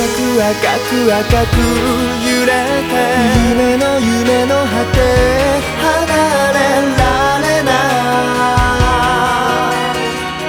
く赤く赤く揺れて夢の果て離れられない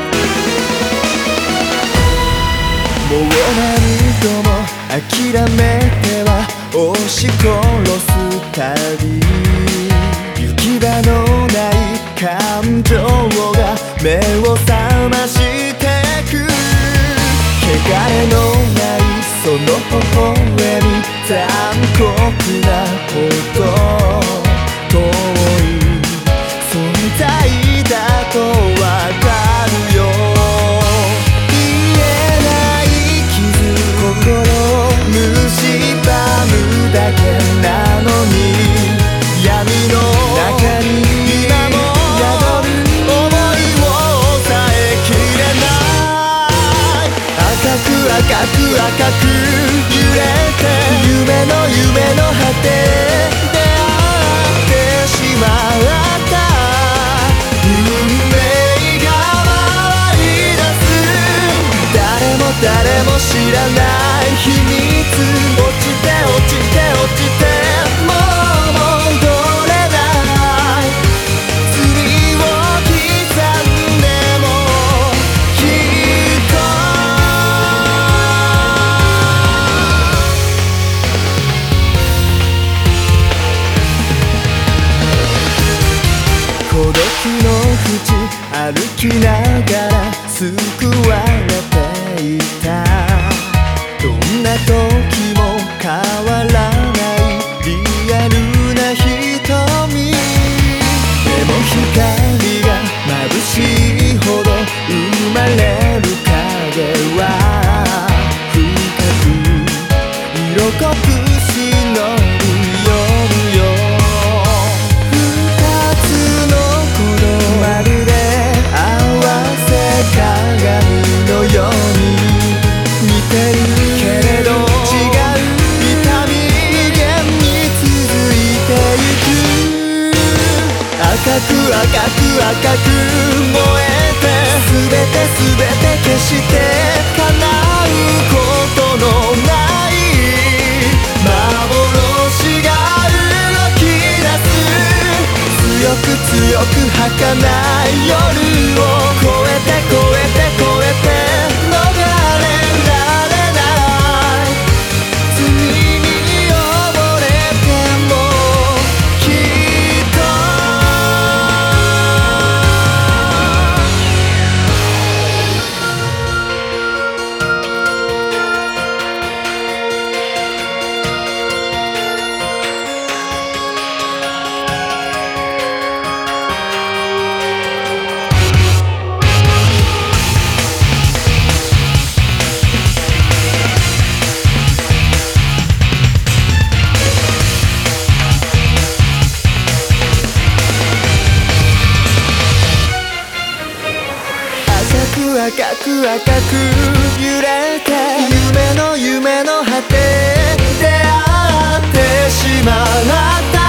もう何度も諦めては押し殺す旅行き場のない感情が目を覚ましてく汚れのないその微笑み残酷なほど遠い存在だとわかるよ言えない傷心を蝕むだけなのに闇の中に今も宿る想いを抑えきれない赤く赤く赤く揺れて夢の果て出会ってしまった運命が回り出す誰も知らない秘密落ちて落ちて落ちてもう戻れない罪を刻んでもきっと孤独の淵歩きながら救われていたどんな時も変わらないリアルな瞳でも光が眩しいほど生まれる影は深く色濃く忍び寄るよ二つの鼓動まるで合わせ鏡のように似てるけれど違う痛み源に続いてゆく赤く赤く赤く燃えて全て消して叶うことのない幻が動き出す強く儚い夜を越えて逃れられない罪に溺れてもきっと赤く赤く揺れて夢の果て出会ってしまった